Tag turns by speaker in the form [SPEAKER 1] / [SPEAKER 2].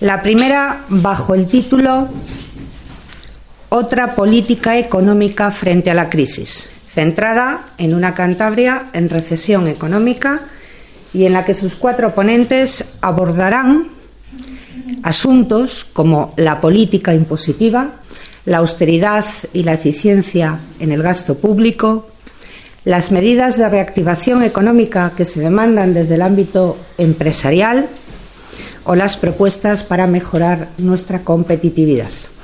[SPEAKER 1] La primera, bajo el título Otra política económica frente a la crisis, centrada en una Cantabria en recesión económica y en la que sus 4 ponentes abordarán asuntos como la política impositiva, la austeridad y la eficiencia en el gasto público, las medidas de reactivación económica que se demandan desde el ámbito empresarial o las propuestas para mejorar nuestra competitividad.